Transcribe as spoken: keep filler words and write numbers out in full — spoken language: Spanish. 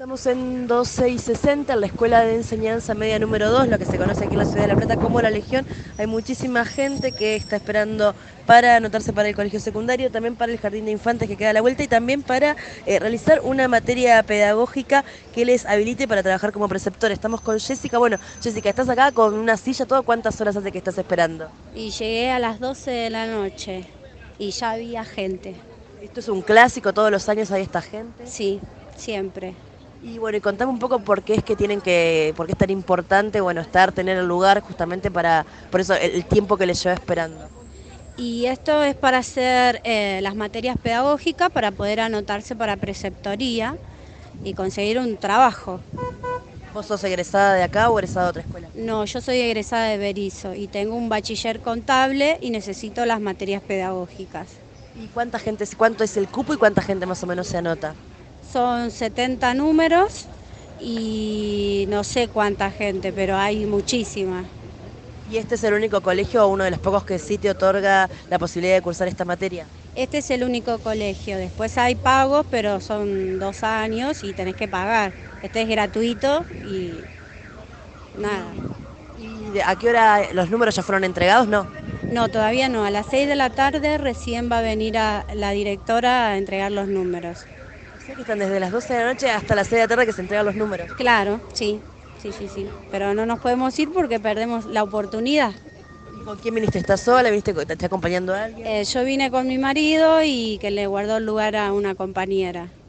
Estamos en doce y sesenta, en la Escuela de Enseñanza Media número dos, lo que se conoce aquí en la Ciudad de La Plata como La Legión. Hay muchísima gente que está esperando para anotarse para el colegio secundario, también para el jardín de infantes que queda a la vuelta y también para eh, realizar una materia pedagógica que les habilite para trabajar como preceptor. Estamos con Jessica. Bueno, Jessica, estás acá con una silla, todo. ¿Cuántas horas hace que estás esperando? Y llegué a las doce de la noche y ya había gente. Esto es un clásico, todos los años hay esta gente. Sí, siempre. Y bueno, y contame un poco por qué es que tienen que, por qué es tan importante, bueno, estar, tener el lugar justamente para, por eso, el, el tiempo que les lleva esperando. Y esto es para hacer eh, las materias pedagógicas, para poder anotarse para preceptoría y conseguir un trabajo. ¿Vos sos egresada de acá o egresada de otra escuela? No, yo soy egresada de Berizo y tengo un bachiller contable y necesito las materias pedagógicas. ¿Y cuánta gente, cuánto es el cupo y cuánta gente más o menos se anota? Son setenta números y no sé cuánta gente, pero hay muchísima. ¿Y este es el único colegio o uno de los pocos que sí te otorga la posibilidad de cursar esta materia? Este es el único colegio, después hay pagos, pero son dos años y tenés que pagar. Este es gratuito y nada. ¿Y de- a qué hora los números ya fueron entregados? No. No, todavía no. A las seis de la tarde recién va a venir a la directora a entregar los números. O sea que están desde las doce de la noche hasta las seis de la tarde que se entregan los números. Claro, sí, sí, sí, sí. Pero no nos podemos ir porque perdemos la oportunidad. ¿Y con quién viniste? ¿Estás sola? ¿Viniste, te está acompañando a alguien? Eh, yo vine con mi marido y que le guardó el lugar a una compañera.